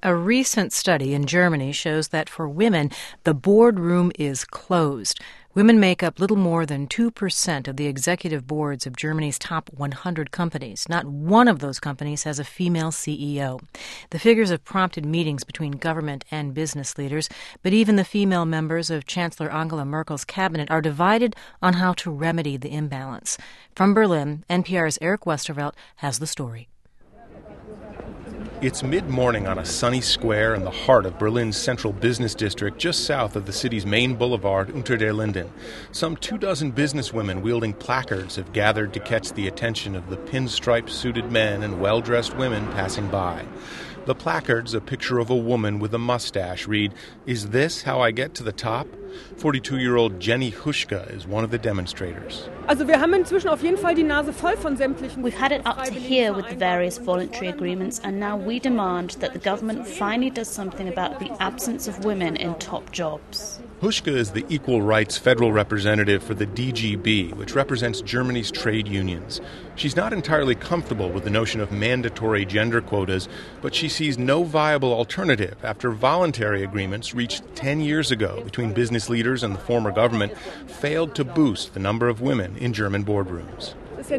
A recent study in Germany shows that for women, the boardroom is closed. Women make up little more than 2% of the executive boards of Germany's top 100 companies. Not one of those companies has a female CEO. The figures have prompted meetings between government and business leaders, but even the female members of Chancellor Angela Merkel's cabinet are divided on how to remedy the imbalance. From Berlin, NPR's Eric Westervelt has the story. It's mid-morning on a sunny square in the heart of Berlin's central business district, just south of the city's main boulevard, Unter den Linden. Some 24 businesswomen wielding placards have gathered to catch the attention of the pinstripe-suited men and well-dressed women passing by. The placards, a picture of a woman with a mustache, read, "Is this how I get to the top?" 42-year-old Jenny Huschke is one of the demonstrators. We've had it up to here with the various voluntary agreements, and now we demand that the government finally does something about the absence of women in top jobs. Huschke is the equal rights federal representative for the DGB, which represents Germany's trade unions. She's not entirely comfortable with the notion of mandatory gender quotas, but she sees no viable alternative after voluntary agreements reached 10 years ago between business leaders and the former government failed to boost the number of women in German boardrooms. It's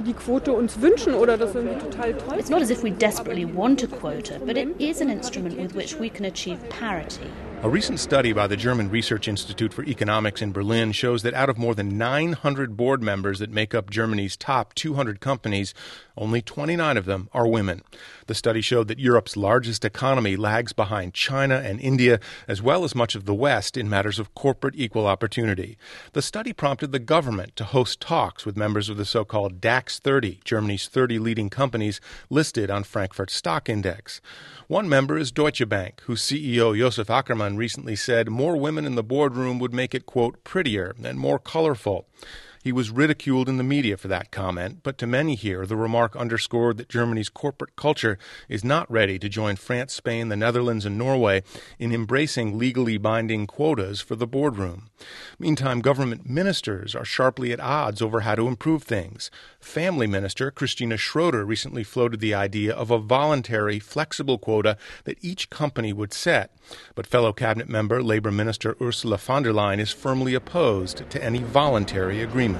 not as if we desperately want a quota, but it is an instrument with which we can achieve parity. A recent study by the German Research Institute for Economics in Berlin shows that out of more than 900 board members that make up Germany's top 200 companies, only 29 of them are women. The study showed that Europe's largest economy lags behind China and India, as well as much of the West, in matters of corporate equal opportunity. The study prompted the government to host talks with members of the so-called DAX 30, Germany's 30 leading companies listed on Frankfurt's stock index. One member is Deutsche Bank, whose CEO Josef Ackermann recently said more women in the boardroom would make it, quote, prettier and more colorful. He was ridiculed in the media for that comment, but to many here, the remark underscored that Germany's corporate culture is not ready to join France, Spain, the Netherlands, and Norway in embracing legally binding quotas for the boardroom. Meantime, government ministers are sharply at odds over how to improve things. Family Minister Christina Schroeder recently floated the idea of a voluntary, flexible quota that each company would set. But fellow cabinet member, Labour Minister Ursula von der Leyen, is firmly opposed to any voluntary agreements.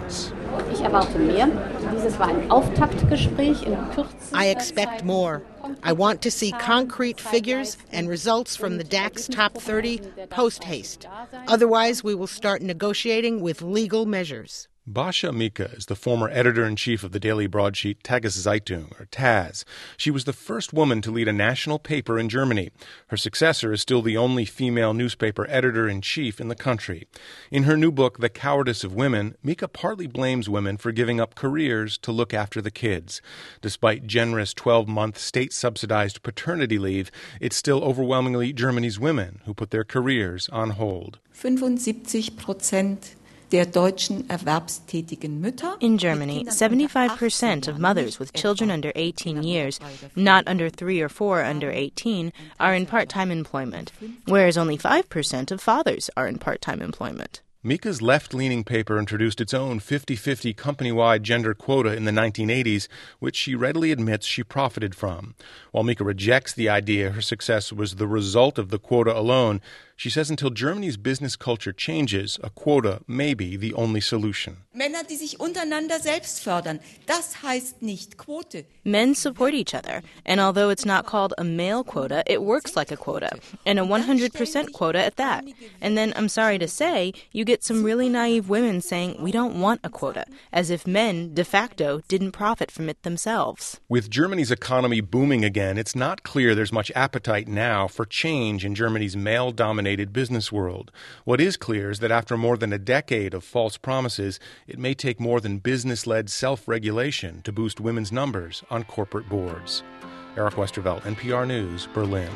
I expect more. I want to see concrete figures and results from the DAX Top 30 post-haste. Otherwise, we will start negotiating with legal measures. Basha Mika is the former editor-in-chief of the daily broadsheet Tageszeitung, or Taz. She was the first woman to lead a national paper in Germany. Her successor is still the only female newspaper editor-in-chief in the country. In her new book, The Cowardice of Women, Mika partly blames women for giving up careers to look after the kids. Despite generous 12-month state-subsidized paternity leave, it's still overwhelmingly Germany's women who put their careers on hold. 75% der deutschen erwerbstätigen Mütter. In Germany, 75% of mothers with children under 18 years, not under 3 or 4 under 18, are in part-time employment, whereas only 5% of fathers are in part-time employment. Mika's left-leaning paper introduced its own 50-50 company-wide gender quota in the 1980s, which she readily admits she profited from. While Mika rejects the idea her success was the result of the quota alone, she says until Germany's business culture changes, a quota may be the only solution. Männer, die sich untereinander selbst fördern, das heißt nicht Quote. Men support each other, and although it's not called a male quota, it works like a quota, and a 100% quota at that. And then, I'm sorry to say, you get some really naive women saying, we don't want a quota, as if men, de facto, didn't profit from it themselves. With Germany's economy booming again, it's not clear there's much appetite now for change in Germany's male-dominated business world. What is clear is that after more than a decade of false promises, it may take more than business-led self-regulation to boost women's numbers on corporate boards. Eric Westervelt, NPR News, Berlin.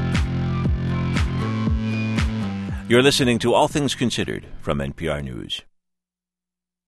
You're listening to All Things Considered from NPR News.